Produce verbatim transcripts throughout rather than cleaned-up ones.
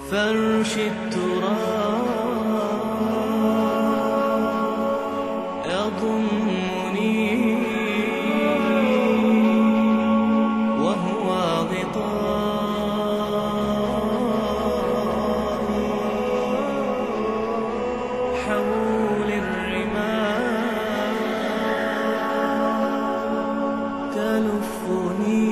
فرش التراب يضمني وهو غطائي حول الرمال تلفني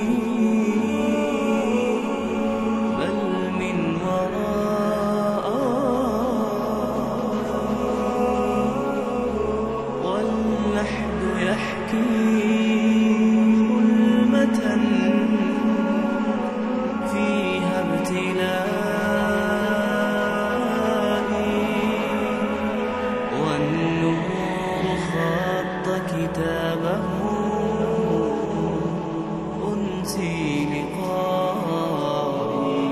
ظلمة فيها ابتلائي والنور خط كتابه أنسي لقائي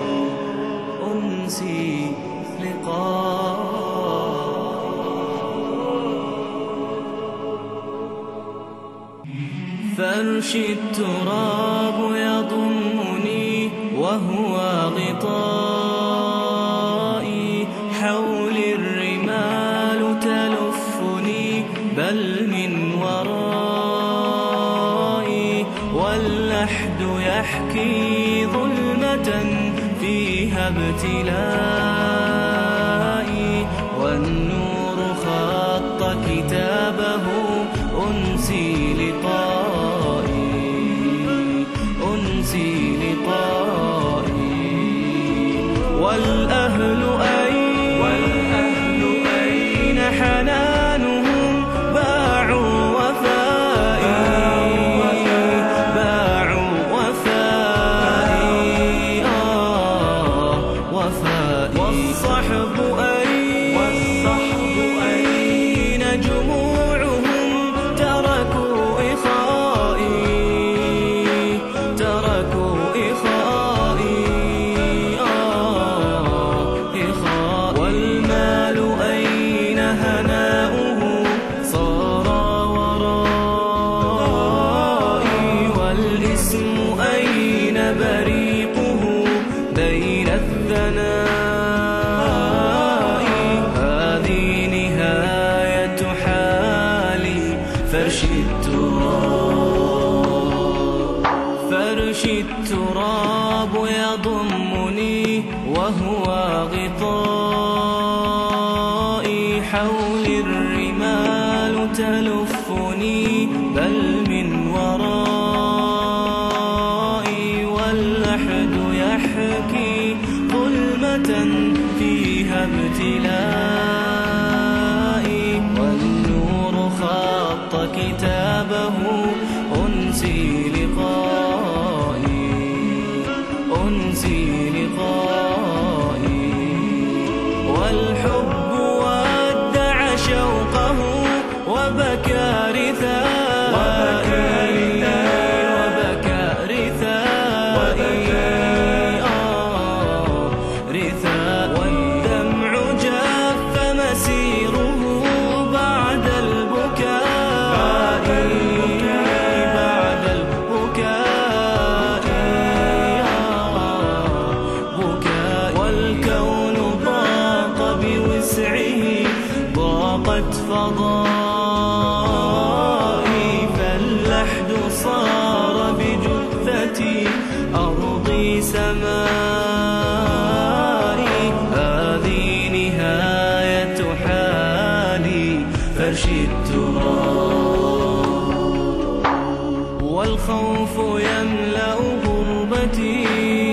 أنسي لقائي فرش التراب يضمني وهو غطائي حول الرمال تلفني بل من ورائي واللحد يحكي ظلمة فيها ابتلائي والنور خط كتابه أنسي لقائي أنسي لقائي والأهل أين والأهل أين حنانهم باعوا وفائي باعوا وفائي آه وفائي والصحب أين والصحب أين جموعهم تركوا إخائي تركوا إخائي آه إخائي والمال أين هناؤه صار ورائي والاسم أين بريقه بين الثناء هذه نهاية حالي فرش التراب فرش التراب يضمني وهو غطائي حول الرمال تلفني بل من ورائي واللحد يحكي ظلمة فيها ابتلائي والنور خط كتابه أنسي لقائي أنسي لقائي والحب ودع شوقه وبكى رثائي وبكى رثائي آه رثائي والدمع جف مسيره بعد البكاء بعد البكاء بكاء والكون ضاق بوسعه ضاقت فضائي فاللحد صار بجثتي أرضي سمائي هذه نهاية حالي فرش التراب والخوف يملأ غربتي